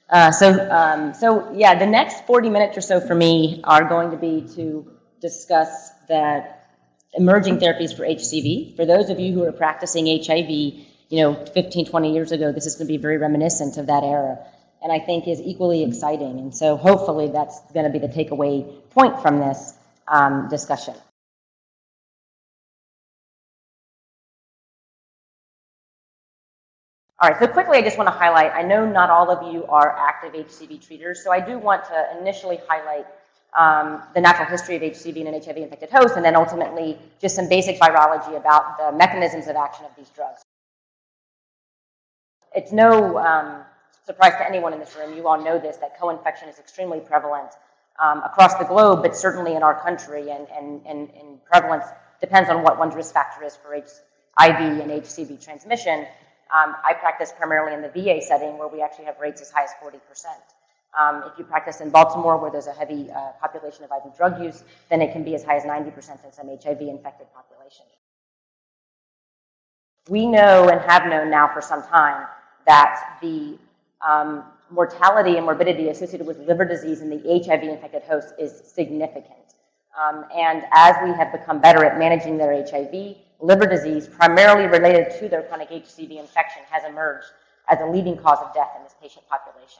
So yeah, the next 40 minutes or so for me are going to be to discuss the emerging therapies for HCV. For those of you who are practicing HIV, 15, 20 years ago, this is going to be very reminiscent of that era, and I think is equally exciting. And so hopefully that's going to be the takeaway point from this discussion. All right, so quickly I just want to highlight, I know not all of you are active HCV treaters, so I do want to initially highlight the natural history of HCV in an HIV-infected host, and then ultimately just some basic virology about the mechanisms of action of these drugs. It's no surprise to anyone in this room, you all know this, that co-infection is extremely prevalent across the globe, but certainly in our country, and prevalence depends on what one's risk factor is for HIV and HCV transmission. I practice primarily in the VA setting where we actually have rates as high as 40%. If you practice in Baltimore where there's a heavy population of IV drug use, then it can be as high as 90% in some HIV-infected populations. We know and have known now for some time that the mortality and morbidity associated with liver disease in the HIV-infected host is significant. And as we have become better at managing their HIV, liver disease, primarily related to their chronic HCV infection, has emerged as a leading cause of death in this patient population.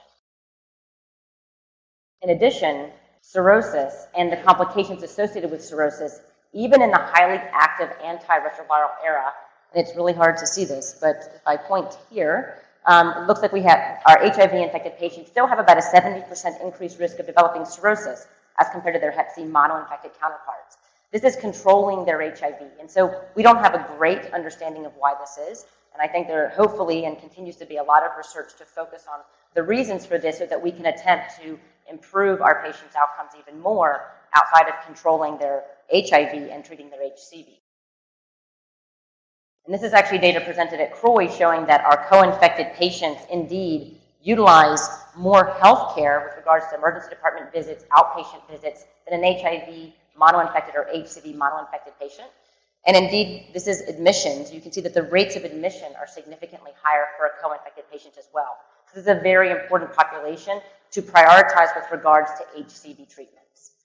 In addition, cirrhosis and the complications associated with cirrhosis, even in the highly active antiretroviral era, and it's really hard to see this, but if I point here, it looks like we have our HIV-infected patients still have about a 70% increased risk of developing cirrhosis as compared to their Hep C mono-infected counterparts. This is controlling their HIV, and so we don't have a great understanding of why this is, and I think there hopefully and continues to be a lot of research to focus on the reasons for this so that we can attempt to improve our patients' outcomes even more outside of controlling their HIV and treating their HCV. And this is actually data presented at CROI showing that our co-infected patients indeed utilize more health care with regards to emergency department visits, outpatient visits, than an HIV mono-infected or HCV mono-infected patient. And indeed, this is admissions. You can see that the rates of admission are significantly higher for a co-infected patient as well. This is a very important population to prioritize with regards to HCV treatments.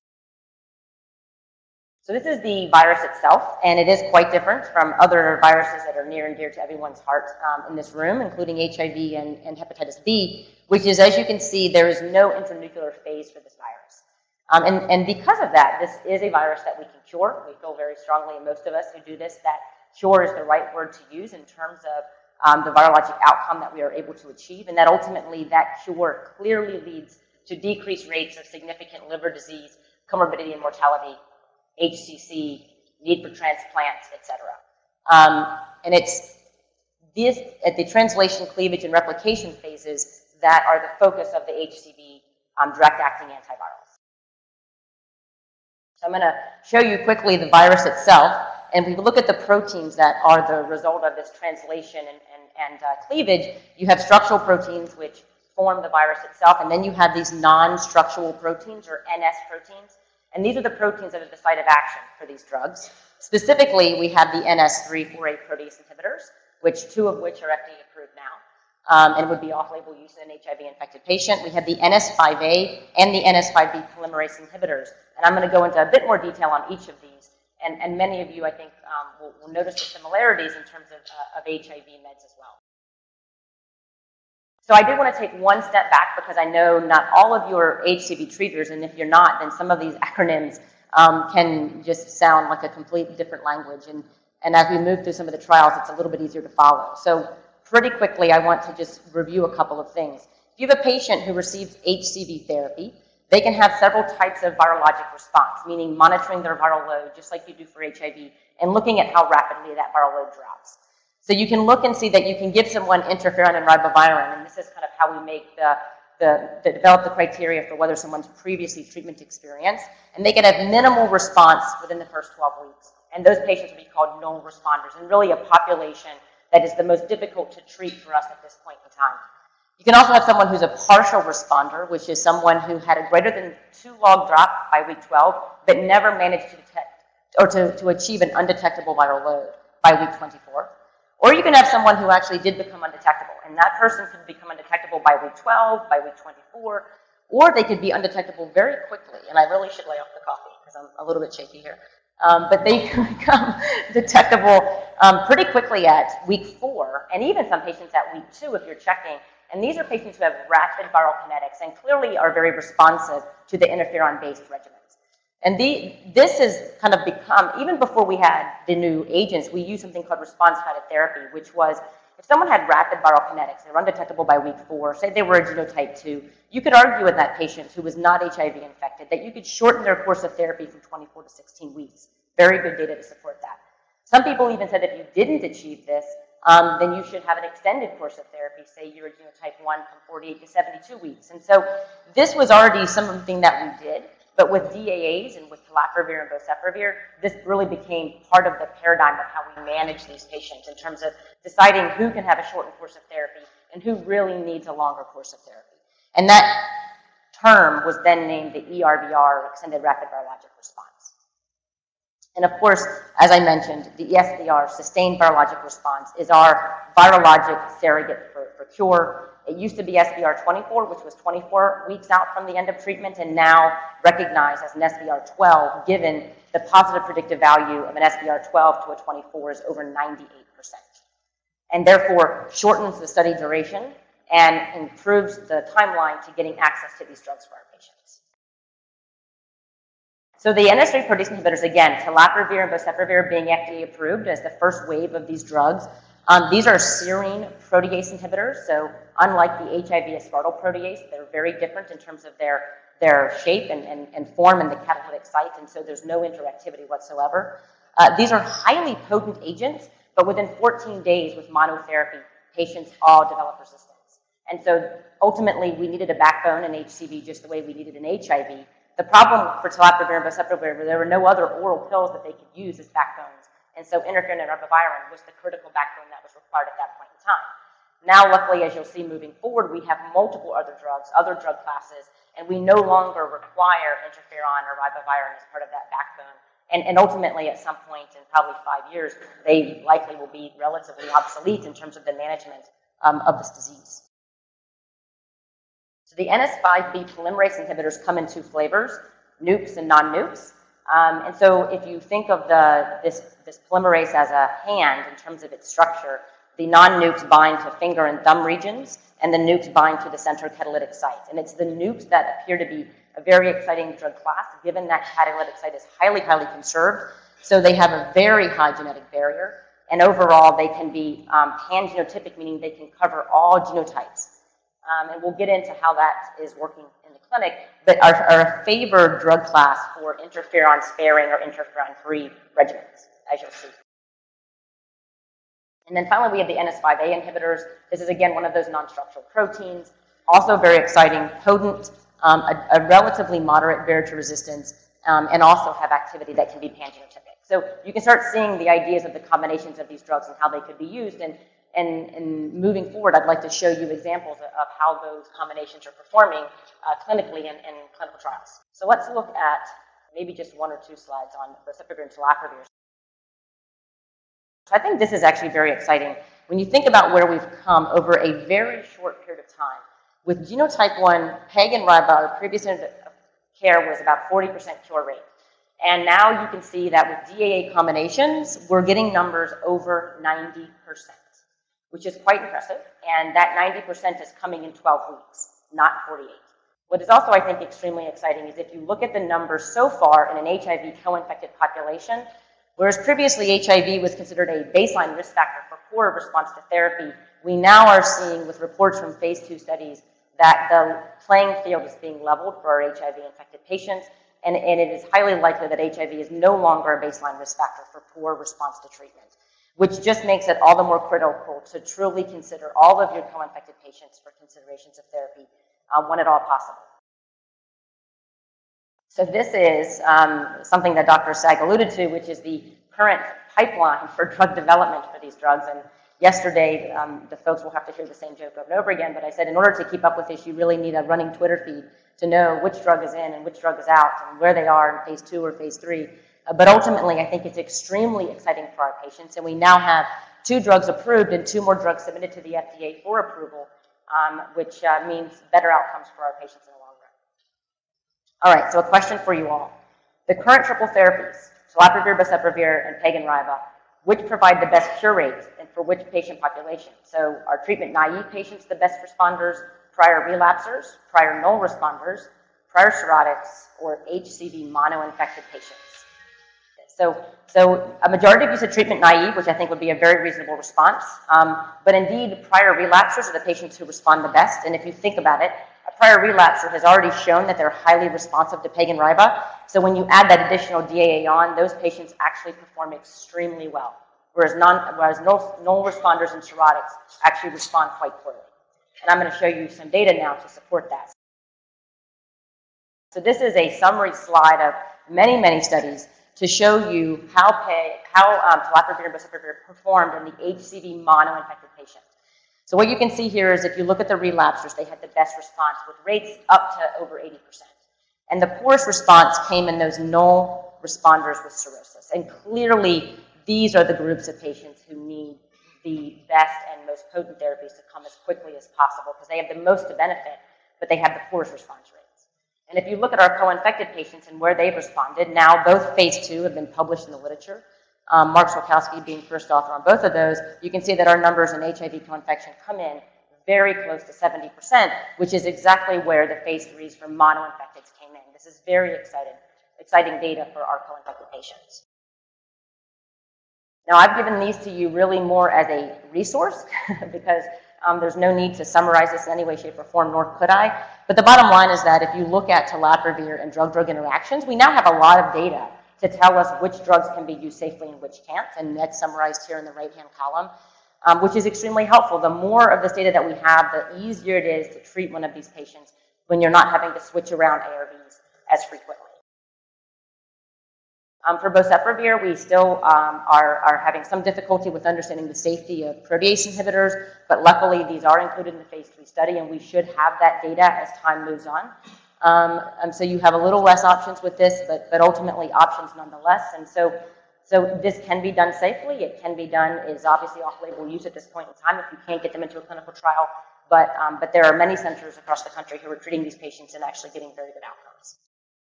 So this is the virus itself, and it is quite different from other viruses that are near and dear to everyone's heart in this room, including HIV and hepatitis B, which is, as you can see, there is no intranuclear phase for this virus. And because of that, this is a virus that we can cure. We feel very strongly, and most of us who do this, that cure is the right word to use in terms of the virologic outcome that we are able to achieve, and that ultimately that cure clearly leads to decreased rates of significant liver disease, comorbidity and mortality, HCC, need for transplants, etc. And it's this, at the translation, cleavage, and replication phases that are the focus of the HCV direct-acting antivirals. So I'm going to show you quickly the virus itself, and we look at the proteins that are the result of this translation and cleavage. You have structural proteins which form the virus itself, and then you have these non-structural proteins, or NS proteins, and these are the proteins that are the site of action for these drugs. Specifically, we have the NS3/4A protease inhibitors, two of which are FDA approved now, and would be off-label use in an HIV-infected patient. We have the NS5A and the NS5B polymerase inhibitors, and I'm going to go into a bit more detail on each of these, and many of you, I think, will notice the similarities in terms of HIV meds as well. So I do want to take one step back because I know not all of you are HCV treaters, and if you're not, then some of these acronyms can just sound like a completely different language. And as we move through some of the trials, it's a little bit easier to follow. So pretty quickly, I want to just review a couple of things. If you have a patient who receives HCV therapy, they can have several types of virologic response, meaning monitoring their viral load, just like you do for HIV, and looking at how rapidly that viral load drops. So you can look and see that you can give someone interferon and ribavirin, and this is kind of how we make develop the criteria for whether someone's previously treatment experienced, and they can have minimal response within the first 12 weeks. And those patients would be called null responders, and really a population that is the most difficult to treat for us at this point in time. You can also have someone who's a partial responder, which is someone who had a greater than 2 log drop by week 12, but never managed to detect or to achieve an undetectable viral load by week 24. Or you can have someone who actually did become undetectable, and that person could become undetectable by week 12, by week 24, or they could be undetectable very quickly. And I really should lay off the coffee because I'm a little bit shaky here. But they can become detectable pretty quickly at week 4, and even some patients at week 2 if you're checking. And these are patients who have rapid viral kinetics and clearly are very responsive to the interferon-based regimens. And this has kind of become, even before we had the new agents, we used something called response-guided therapy, which was if someone had rapid viral kinetics, they were undetectable by week 4, say they were a genotype 2, you could argue with that patient who was not HIV infected that you could shorten their course of therapy from 24 to 16 weeks. Very good data to support that. Some people even said if you didn't achieve this, then you should have an extended course of therapy, say you're a genotype 1 from 48 to 72 weeks. And so this was already something that we did. But with DAAs and with telaprevir and boceprevir, this really became part of the paradigm of how we manage these patients in terms of deciding who can have a shortened course of therapy and who really needs a longer course of therapy. And that term was then named the ERVR, Extended Rapid Virologic Response. And of course, as I mentioned, the SVR, Sustained Virologic Response, is our virologic surrogate for cure. It used to be SVR 24, which was 24 weeks out from the end of treatment, and now recognized as an SVR 12, given the positive predictive value of an SVR 12 to a 24 is over 98%. And therefore, shortens the study duration and improves the timeline to getting access to these drugs for our patients. So the NS3 protease inhibitors, again, telaprevir and boceprevir being FDA approved as the first wave of these drugs. These are serine protease inhibitors, so unlike the HIV aspartyl protease, they're very different in terms of their shape and form in the catalytic site, and so there's no interactivity whatsoever. These are highly potent agents, but within 14 days with monotherapy, patients all develop resistance. And so ultimately, we needed a backbone in HCV just the way we needed in HIV. The problem for telaprevir and boceprevir, there were no other oral pills that they could use as backbones. And so interferon and ribavirin was the critical backbone that was required at that point in time. Now, luckily, as you'll see moving forward, we have multiple other drugs, other drug classes, and we no longer require interferon or ribavirin as part of that backbone. And ultimately, at some point in probably 5 years, they likely will be relatively obsolete in terms of the management of this disease. So the NS5B polymerase inhibitors come in 2 flavors, nukes and non-nukes. And so if you think of this polymerase as a hand in terms of its structure, the non-nukes bind to finger and thumb regions, and the nukes bind to the central catalytic site. And it's the nukes that appear to be a very exciting drug class, given that catalytic site is highly, highly conserved. So they have a very high genetic barrier, and overall they can be pan-genotypic, meaning they can cover all genotypes. And we'll get into how that is working in the clinic, but are a favored drug class for interferon-sparing or interferon-free regimens, as you'll see. And then finally, we have the NS5A inhibitors. This is, again, one of those non-structural proteins, also very exciting, potent, a relatively moderate barrier to resistance, and also have activity that can be pan-genotypic. So you can start seeing the ideas of the combinations of these drugs and how they could be used. And moving forward, I'd like to show you examples of how those combinations are performing clinically in clinical trials. So let's look at maybe just 1 or 2 slides on boceprevir and telaprevir. So I think this is actually very exciting. When you think about where we've come over a very short period of time, with genotype 1, PEG and RIBA, our previous care was about 40% cure rate. And now you can see that with DAA combinations, we're getting numbers over 90%, which is quite impressive. And that 90% is coming in 12 weeks, not 48. What is also, I think, extremely exciting is if you look at the numbers so far in an HIV co-infected population, whereas previously HIV was considered a baseline risk factor for poor response to therapy, we now are seeing with reports from phase 2 studies that the playing field is being leveled for our HIV-infected patients, and it is highly likely that HIV is no longer a baseline risk factor for poor response to treatment, which just makes it all the more critical to truly consider all of your co-infected patients for considerations of therapy when at all possible. So this is something that Dr. Sag alluded to, which is the current pipeline for drug development for these drugs. And yesterday, the folks will have to hear the same joke over and over again, but I said in order to keep up with this, you really need a running Twitter feed to know which drug is in and which drug is out and where they are in phase 2 or phase 3. But ultimately, I think it's extremely exciting for our patients, and we now have 2 drugs approved and 2 more drugs submitted to the FDA for approval, which means better outcomes for our patients in the long run. All right, so a question for you all. The current triple therapies, telaprevir, boceprevir, and PEG-INRIVA, which provide the best cure rates and for which patient population? So are treatment-naive patients the best responders, prior relapsers, prior null responders, prior cirrhotics, or HCV mono-infected patients? So a majority of you said treatment-naive, which I think would be a very reasonable response. But indeed, prior relapsers are the patients who respond the best. And if you think about it, a prior relapser has already shown that they're highly responsive to PEG-INRIVA. So when you add that additional DAA on, those patients actually perform extremely well, whereas null responders and cirrhotics actually respond quite poorly. And I'm going to show you some data now to support that. So this is a summary slide of many, many studies to show you how telaprevir and boceprevir performed in the HCV mono-infected patient. So what you can see here is if you look at the relapsers, they had the best response with rates up to over 80%. And the poorest response came in those null responders with cirrhosis. And clearly, these are the groups of patients who need the best and most potent therapies to come as quickly as possible because they have the most to benefit, but they have the poorest response rates. And if you look at our co-infected patients and where they've responded, now both phase 2 have been published in the literature. Mark Swakowski being first author on both of those, you can see that our numbers in HIV co-infection come in very close to 70%, which is exactly where the phase 3s for mono-infecteds came in. This is very exciting data for our co-infected patients. Now, I've given these to you really more as a resource because there's no need to summarize this in any way, shape, or form, nor could I. But the bottom line is that if you look at telaprevir and drug-drug interactions, we now have a lot of data to tell us which drugs can be used safely and which can't, and that's summarized here in the right-hand column, which is extremely helpful. The more of this data that we have, the easier it is to treat one of these patients when you're not having to switch around ARBs as frequently. For boceprevir, we still are having some difficulty with understanding the safety of protease inhibitors, but luckily these are included in the phase 3 study, and we should have that data as time moves on. So you have a little less options with this, but ultimately options nonetheless. And so this can be done safely. It can be done, is obviously off-label use at this point in time if you can't get them into a clinical trial, but there are many centers across the country who are treating these patients and actually getting very good outcomes.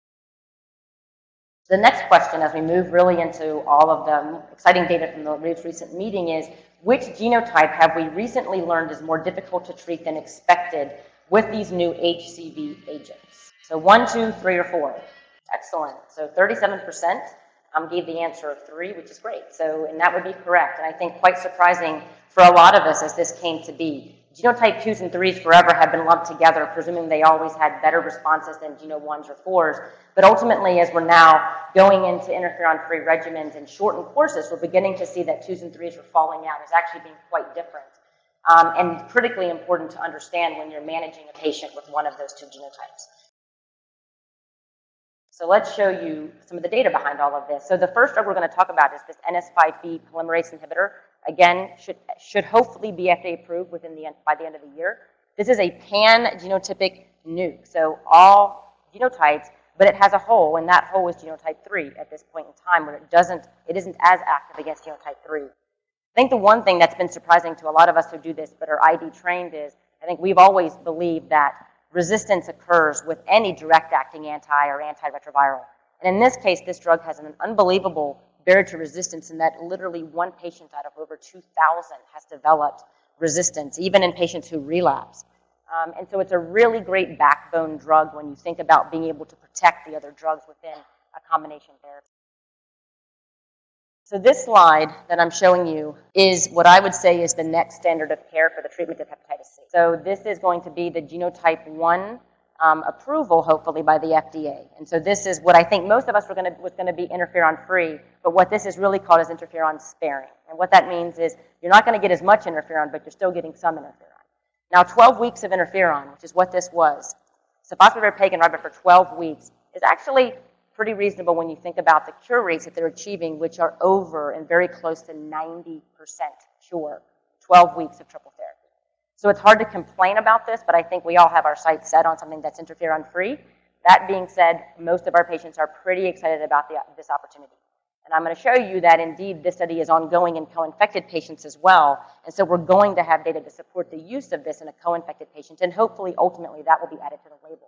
The next question, as we move really into all of the exciting data from the most recent meeting, is which genotype have we recently learned is more difficult to treat than expected with these new HCV agents? So 1, 2, 3, or 4. Excellent. So 37% gave the answer of 3, which is great. So, and that would be correct. And I think quite surprising for a lot of us as this came to be. Genotype 2s and 3s forever have been lumped together, presuming they always had better responses than Geno 1s or 4s. But ultimately, as we're now going into interferon-free regimens and shortened courses, we're beginning to see that 2s and 3s are falling out as actually being quite different. And critically important to understand when you're managing a patient with one of those 2 genotypes. So let's show you some of the data behind all of this. So the first drug we're going to talk about is this NS5B polymerase inhibitor. Again, should hopefully be FDA approved by the end of the year. This is a pan-genotypic nuke, so all genotypes, but it has a hole, and that hole is genotype 3 at this point in time, where it isn't as active against genotype 3. I think the one thing that's been surprising to a lot of us who do this but are ID trained is, I think we've always believed that resistance occurs with any direct-acting anti or antiretroviral. And in this case, this drug has an unbelievable barrier to resistance in that literally one patient out of over 2,000 has developed resistance, even in patients who relapse. And so it's a really great backbone drug when you think about being able to protect the other drugs within a combination therapy. So this slide that I'm showing you is what I would say is the next standard of care for the treatment of hepatitis C. So this is going to be the genotype 1 approval, hopefully, by the FDA. And so this is what I think most of us was going to be interferon-free, but what this is really called is interferon-sparing. And what that means is you're not going to get as much interferon, but you're still getting some interferon. Now, 12 weeks of interferon, which is what this was, sofosbuvir, PEG-INRIVA for 12 weeks, is actually pretty reasonable when you think about the cure rates that they're achieving, which are over and very close to 90% cure, 12 weeks of triple therapy. So it's hard to complain about this, but I think we all have our sights set on something that's interferon-free. That being said, most of our patients are pretty excited about this opportunity. And I'm going to show you that indeed this study is ongoing in co-infected patients as well. And so we're going to have data to support the use of this in a co-infected patient, and hopefully, ultimately, that will be added to the label.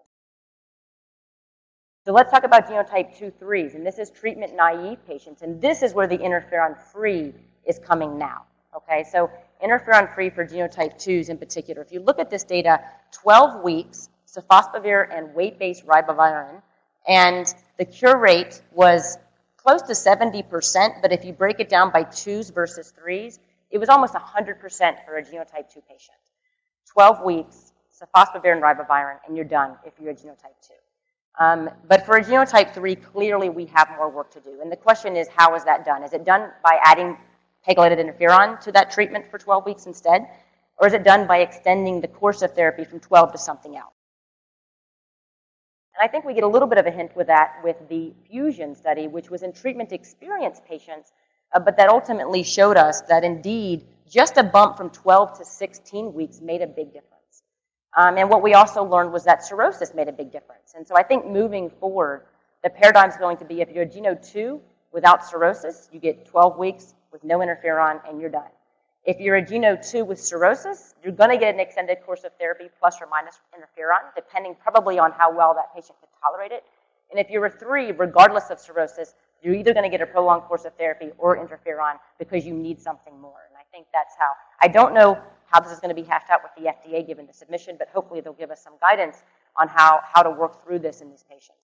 So let's talk about genotype 2-3s, and this is treatment-naive patients, and this is where the interferon-free is coming now, okay? So interferon-free for genotype 2s in particular. If you look at this data, 12 weeks, sofosbuvir and weight-based ribavirin, and the cure rate was close to 70%, but if you break it down by 2s versus 3s, it was almost 100% for a genotype 2 patient. 12 weeks, sofosbuvir and ribavirin, and you're done if you're a genotype 2. But for a genotype 3, clearly we have more work to do. And the question is, how is that done? Is it done by adding pegylated interferon to that treatment for 12 weeks instead? Or is it done by extending the course of therapy from 12 to something else? And I think we get a little bit of a hint with that with the FUSION study, which was in treatment-experienced patients, but that ultimately showed us that indeed just a bump from 12 to 16 weeks made a big difference. And what we also learned was that cirrhosis made a big difference. And so I think moving forward, the paradigm is going to be if you're a Geno 2 without cirrhosis, you get 12 weeks with no interferon and you're done. If you're a Geno 2 with cirrhosis, you're going to get an extended course of therapy plus or minus interferon, depending probably on how well that patient can tolerate it. And if you're a 3, regardless of cirrhosis, you're either going to get a prolonged course of therapy or interferon because you need something more. And I think that's how. I don't know how this is going to be hashed out with the FDA given the submission, but hopefully they'll give us some guidance on how to work through this in these patients.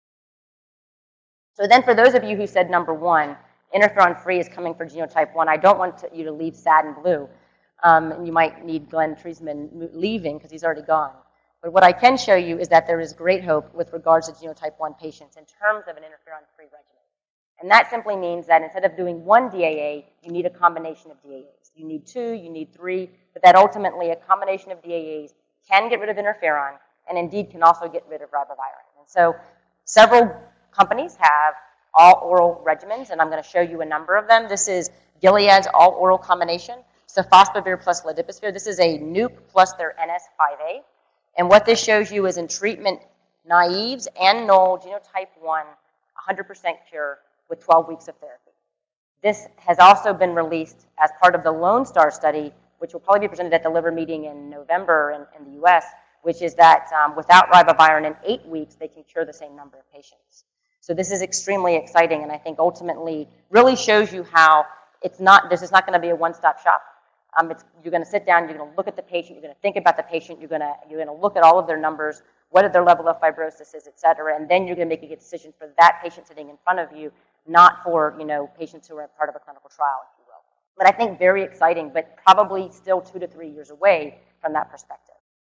So then for those of you who said number 1, interferon-free is coming for genotype 1. I don't want you to leave sad and blue. And you might need Glenn Treisman leaving because he's already gone. But what I can show you is that there is great hope with regards to genotype 1 patients in terms of an interferon-free regimen. And that simply means that instead of doing 1 DAA, you need a combination of DAAs. You need 2, you need 3, but that ultimately a combination of DAAs can get rid of interferon and indeed can also get rid of ribavirin. And so several companies have all-oral regimens, and I'm going to show you a number of them. This is Gilead's all-oral combination, sofosbuvir plus ladipasvir. This is a NUC plus their NS5A. And what this shows you is in treatment naives and null genotype 1, 100% cure with 12 weeks of therapy. This has also been released as part of the Lone Star study, which will probably be presented at the liver meeting in November in the US, which is that without ribavirin in 8 weeks, they can cure the same number of patients. So this is extremely exciting, and I think ultimately really shows you how it's not, this is not going to be a one-stop shop. You're going to sit down, you're going to look at the patient, you're going to think about the patient, you're going to look at all of their numbers, what their level of fibrosis is, et cetera, and then you're going to make a decision for that patient sitting in front of you, not for patients who are part of a clinical trial, if you will. But I think very exciting, but probably still 2 to 3 years away from that perspective.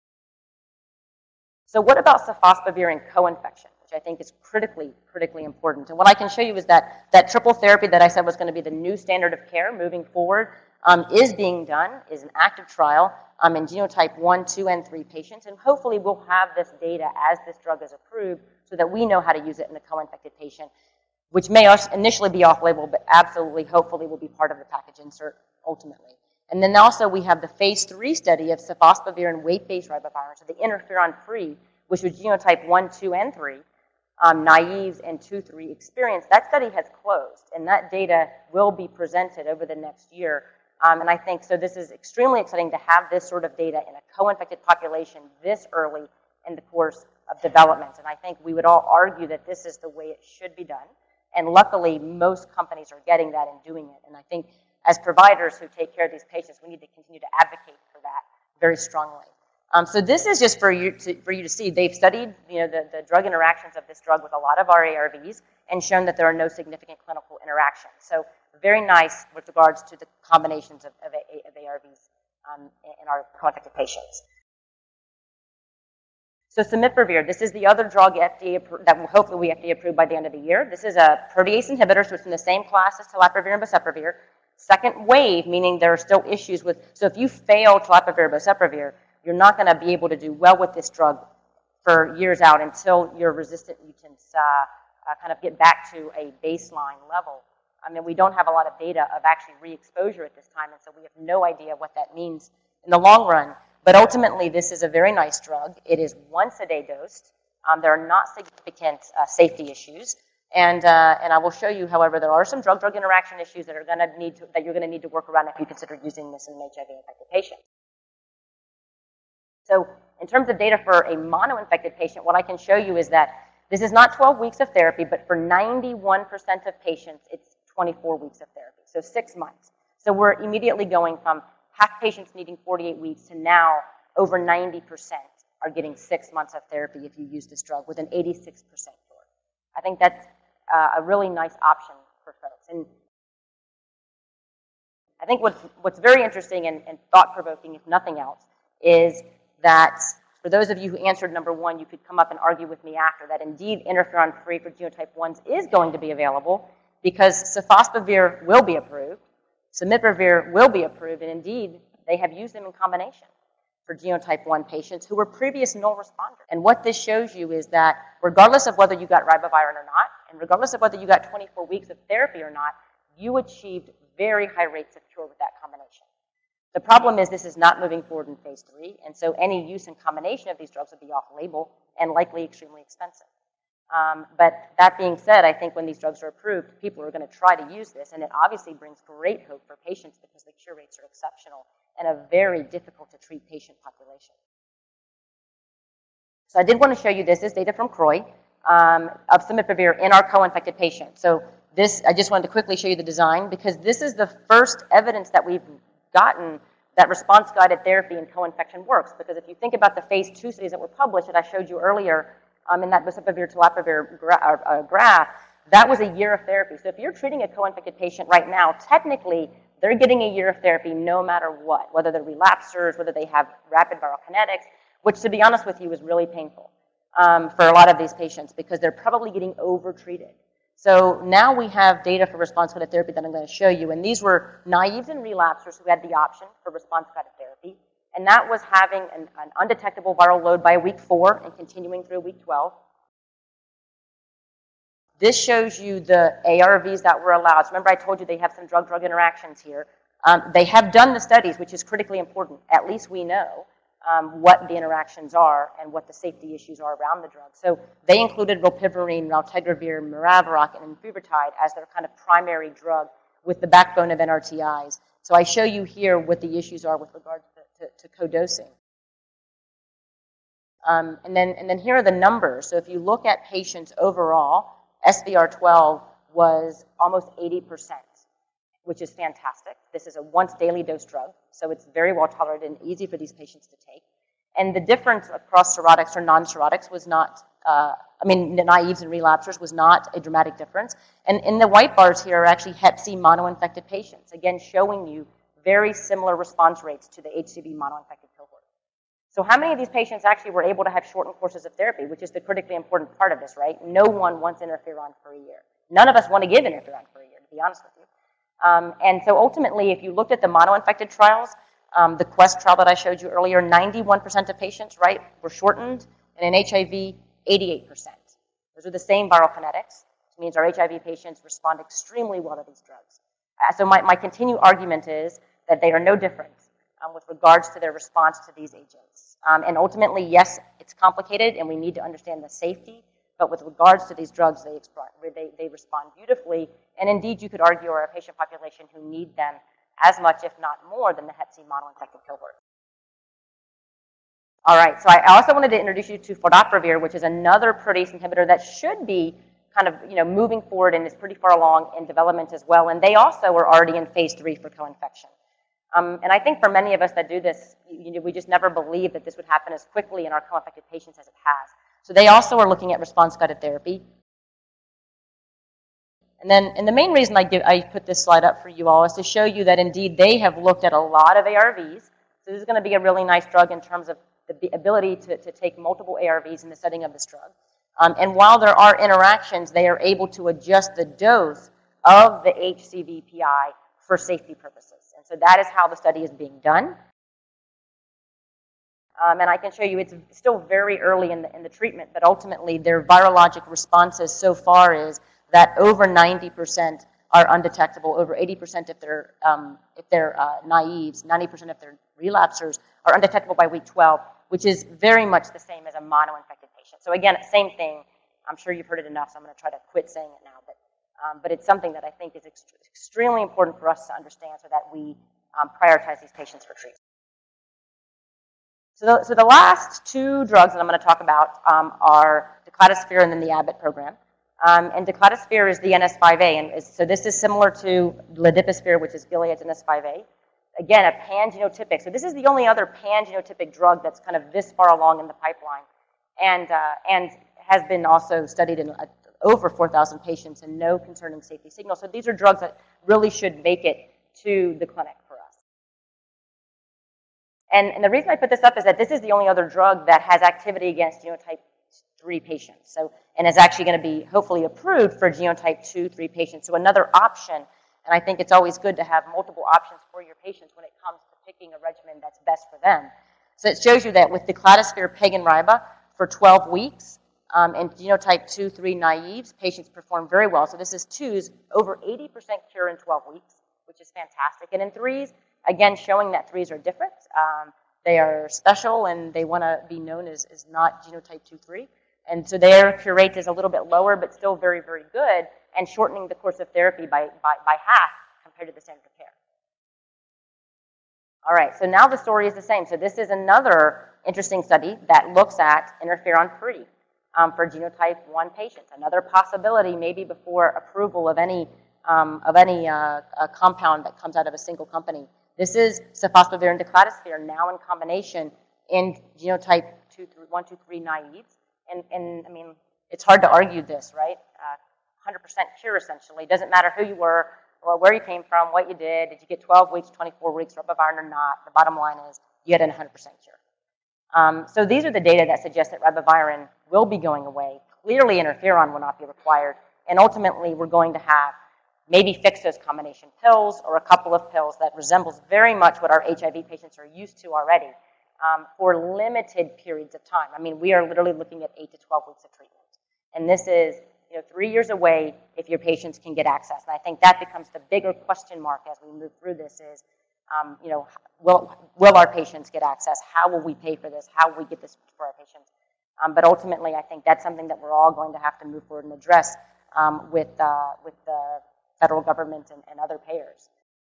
So what about sofosbuvir and co-infection, which I think is critically important? And what I can show you is that triple therapy that I said was going to be the new standard of care moving forward is being done, is an active trial in genotype 1, 2, and 3 patients. And hopefully we'll have this data as this drug is approved so that we know how to use it in a co-infected patient, which may initially be off-label, but absolutely, hopefully, will be part of the package insert ultimately. And then also we have the phase 3 study of sofosbuvir and weight-based ribavirin, so the interferon-free, which was genotype 1, 2, and 3, naives and 2-3 experienced. That study has closed, and that data will be presented over the next year. And I think, so this is extremely exciting to have this sort of data in a co-infected population this early in the course of development. And I think we would all argue that this is the way it should be done. And luckily, most companies are getting that and doing it. And I think as providers who take care of these patients, we need to continue to advocate for that very strongly. So this is just for you to see. They've studied the drug interactions of this drug with a lot of our ARVs and shown that there are no significant clinical interactions. So very nice with regards to the combinations of ARVs in our co-infected patients. So simiprevir, this is the other drug that will hopefully be FDA approved by the end of the year. This is a protease inhibitor, so it's in the same class as telaprevir and boceprevir. Second wave, meaning there are still issues with, so if you fail telaprevir or boceprevir, you're not going to be able to do well with this drug for years out until your resistant mutants kind of get back to a baseline level. I mean, we don't have a lot of data of actually re-exposure at this time, and so we have no idea what that means in the long run. But ultimately, this is a very nice drug. It is once a day dosed. There are not significant safety issues. And I will show you, however, there are some drug-drug interaction issues that you're going to need to work around if you consider using this in an HIV-infected patient. So in terms of data for a mono-infected patient, what I can show you is that this is not 12 weeks of therapy, but for 91% of patients, it's 24 weeks of therapy, so 6 months. So we're immediately going from half patients needing 48 weeks to now over 90% are getting 6 months of therapy if you use this drug with an 86% cure. I think that's a really nice option for folks. And I think what's very interesting and thought-provoking, if nothing else, is that for those of you who answered number 1, you could come up and argue with me after that indeed interferon-free for genotype 1s is going to be available because sofosbuvir will be approved, cimipivir will be approved, and indeed they have used them in combination for genotype 1 patients who were previous null responders. And what this shows you is that regardless of whether you got ribavirin or not, and regardless of whether you got 24 weeks of therapy or not, you achieved very high rates of cure with that combination. The problem is this is not moving forward in phase 3, and so any use in combination of these drugs would be off-label and likely extremely expensive. But that being said, I think when these drugs are approved, people are going to try to use this, and it obviously brings great hope for patients because the cure rates are exceptional and a very difficult to treat patient population. So I did want to show you this is data from CROI of cimipivir in our co-infected patients. So this, I just wanted to quickly show you the design because this is the first evidence that we've gotten that response-guided therapy in co-infection works. Because if you think about the phase 2 studies that were published that I showed you earlier in that boceprevir-telaprevir graph, that was a year of therapy. So if you're treating a co-infected patient right now, technically they're getting a year of therapy no matter what, whether they're relapsers, whether they have rapid viral kinetics, which to be honest with you is really painful for a lot of these patients because they're probably getting over-treated. So now we have data for response-guided therapy that I'm going to show you. And these were naives and relapsers who had the option for response-guided therapy. And that was having an undetectable viral load by week 4 and continuing through week 12. This shows you the ARVs that were allowed. So remember I told you they have some drug-drug interactions here. They have done the studies, which is critically important. At least we know what the interactions are and what the safety issues are around the drug. So they included rilpivirine, raltegravir, maraviroc, and enfuvirtide as their kind of primary drug with the backbone of NRTIs. So I show you here what the issues are with regard to co-dosing. And then here are the numbers. So if you look at patients overall, SVR12 was almost 80%, which is fantastic. This is a once-daily dose drug, so it's very well tolerated and easy for these patients to take. And the difference across cirrhotics or non-cirrhotics was not, the naives and relapsers was not a dramatic difference. And in the white bars here are actually Hep C mono-infected patients, again showing you very similar response rates to the HCV mono-infected cohort. So how many of these patients actually were able to have shortened courses of therapy, which is the critically important part of this, right? No one wants interferon for a year. None of us want to give interferon for a year, to be honest with you. And so ultimately, if you looked at the mono-infected trials, the Quest trial that I showed you earlier, 91% of patients, right, were shortened, and in HIV, 88%. Those are the same viral kinetics, which means our HIV patients respond extremely well to these drugs. So my continued argument is that they are no different with regards to their response to these agents. And ultimately, yes, it's complicated, and we need to understand the safety, but with regards to these drugs, they respond beautifully. And indeed, you could argue are a patient population who need them as much, if not more, than the Hep C mono-infected cohort. All right, so I also wanted to introduce you to fordaprevir, which is another protease inhibitor that should be kind of moving forward and is pretty far along in development as well. And they also are already in phase 3 for co-infection. And I think for many of us that do this, we just never believed that this would happen as quickly in our co-infected patients as it has. So they also are looking at response-guided therapy. And the main reason I put this slide up for you all is to show you that indeed they have looked at a lot of ARVs. So this is going to be a really nice drug in terms of the ability to take multiple ARVs in the setting of this drug. And while there are interactions, they are able to adjust the dose of the HCV-PI for safety purposes. And so that is how the study is being done. And I can show you it's still very early in the treatment, but ultimately their virologic responses so far is that over 90% are undetectable, over 80% if they're naives, 90% if they're relapsers are undetectable by week 12, which is very much the same as a mono-infected patient. So again, same thing. I'm sure you've heard it enough, so I'm going to try to quit saying it now. But it's something that I think is extremely important for us to understand so that we prioritize these patients for treatment. So the last two drugs that I'm going to talk about are declatosphere and then the Abbott program. And declatosphere is the NS5A, and so this is similar to ladipasvir, which is Gilead's NS5A. Again, a pan-genotypic. So this is the only other pan-genotypic drug that's kind of this far along in the pipeline, and has been also studied in over 4,000 patients and no concerning safety signal. So these are drugs that really should make it to the clinic for us. And the reason I put this up is that this is the only other drug that has activity against genotype 3 patients. So, and is actually going to be hopefully approved for genotype 2, 3 patients. So another option, and I think it's always good to have multiple options for your patients when it comes to picking a regimen that's best for them. So it shows you that with declatosphere, PEG, and RIBA for 12 weeks, in genotype 2, 3 naives, patients perform very well. So this is 2s, over 80% cure in 12 weeks, which is fantastic. And in 3s, again, showing that 3s are different. They are special, and they want to be known as not genotype 2, 3. And so their cure rate is a little bit lower, but still very, very good, and shortening the course of therapy by half compared to the standard of care. All right, so now the story is the same. So this is another interesting study that looks at interferon-free for genotype 1 patients. Another possibility, maybe before approval of any compound that comes out of a single company. This is sofosbuvir and declatosphere now in combination in genotype 1, 2, 3 naives. And I mean, it's hard to argue this, right? 100% cure, essentially. It doesn't matter who you were, or where you came from, what you did you get 12 weeks, 24 weeks, ribavirin or not. The bottom line is you had a 100% cure. So these are the data that suggest that ribavirin will be going away. Clearly, interferon will not be required. And ultimately, we're going to have maybe fixed-dose combination pills or a couple of pills that resembles very much what our HIV patients are used to already for limited periods of time. I mean, we are literally looking at 8 to 12 weeks of treatment. And this is 3 years away if your patients can get access. And I think that becomes the bigger question mark as we move through this is, will our patients get access? How will we pay for this? How will we get this for our patients? But ultimately, I think that's something that we're all going to have to move forward and address with the federal government and other payers.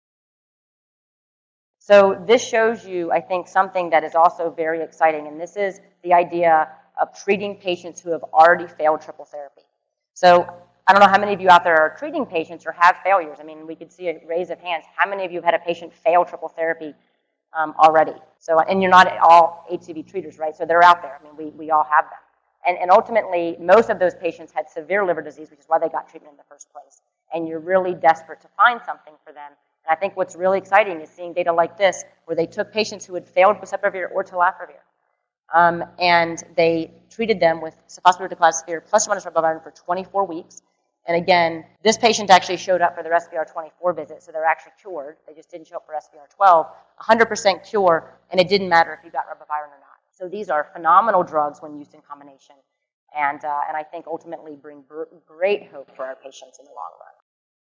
So this shows you, I think, something that is also very exciting, and this is the idea of treating patients who have already failed triple therapy. So I don't know how many of you out there are treating patients or have failures. I mean, we could see a raise of hands. How many of you have had a patient fail triple therapy already? So, and you're not all HCV treaters, right? So they're out there. I mean, we all have them. And ultimately, most of those patients had severe liver disease, which is why they got treatment in the first place. And you're really desperate to find something for them. And I think what's really exciting is seeing data like this, where they took patients who had failed boceprevir or telaprevir, and they treated them with sofosbuvir, declatosphere, plus or minus ribavirin for 24 weeks. And again, this patient actually showed up for their SVR24 visit, so they're actually cured. They just didn't show up for SVR12, 100% cure, and it didn't matter if you got ribavirin or not. So these are phenomenal drugs when used in combination, and I think ultimately bring great hope for our patients in the long run.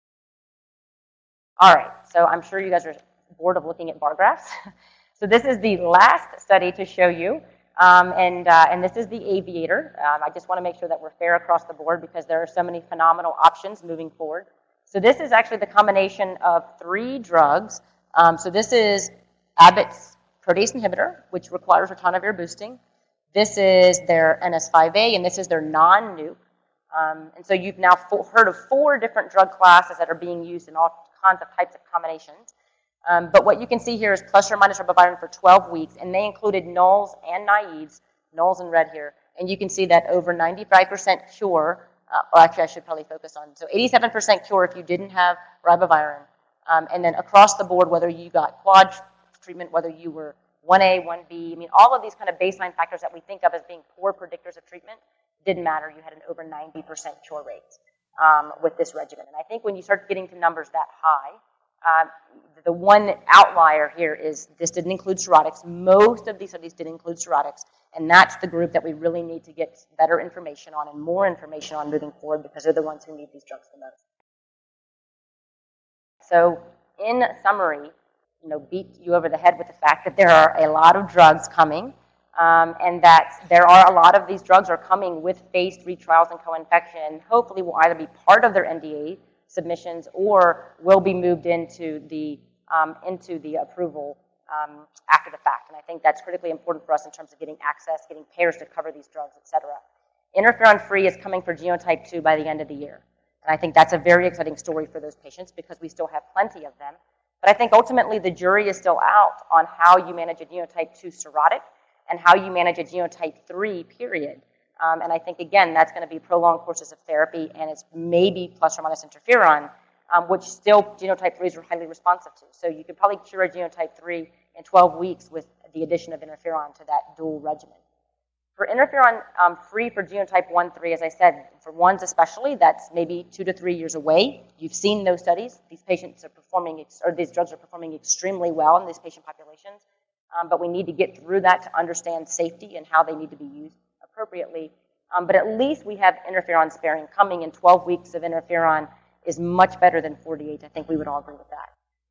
All right, so I'm sure you guys are bored of looking at bar graphs. So this is the last study to show you, and this is the Aviator. I just want to make sure that we're fair across the board because there are so many phenomenal options moving forward. So this is actually the combination of 3 drugs. So this is Abbott's protease inhibitor, which requires ritonavir boosting. This is their NS5A, and this is their non-nuke. And so you've now heard of 4 different drug classes that are being used in all kinds of types of combinations. But what you can see here is plus or minus ribavirin for 12 weeks, and they included nulls and naives, nulls in red here. And you can see that over 95% cure, or actually I should probably focus on, so 87% cure if you didn't have ribavirin. And then across the board, whether you got quad treatment, whether you were 1A, 1B, I mean, all of these kind of baseline factors that we think of as being poor predictors of treatment didn't matter. You had an over 90% cure rate with this regimen. And I think when you start getting to numbers that high, the one outlier here is this didn't include cirrhotics. Most of these studies did include cirrhotics, and that's the group that we really need to get better information on and more information on moving forward because they're the ones who need these drugs the most. So in summary, beat you over the head with the fact that there are a lot of drugs coming and that there are a lot of these drugs are coming with phase 3 trials in co-infection, hopefully will either be part of their NDA submissions or will be moved into the approval after the fact. And I think that's critically important for us in terms of getting access, getting payers to cover these drugs, et cetera. Interferon-free is coming for genotype 2 by the end of the year. And I think that's a very exciting story for those patients because we still have plenty of them. But I think ultimately the jury is still out on how you manage a genotype 2 cirrhotic and how you manage a genotype 3, period. And I think, again, that's going to be prolonged courses of therapy, and it's maybe plus or minus interferon, which still genotype 3s are highly responsive to. So you could probably cure a genotype 3 in 12 weeks with the addition of interferon to that dual regimen. For interferon free for genotype 1-3, as I said, for ones especially, that's maybe 2 to 3 years away. You've seen those studies. These patients are performing, or these drugs are performing extremely well in these patient populations. But we need to get through that to understand safety and how they need to be used appropriately. But at least we have interferon sparing coming, and 12 weeks of interferon is much better than 48. I think we would all agree with that.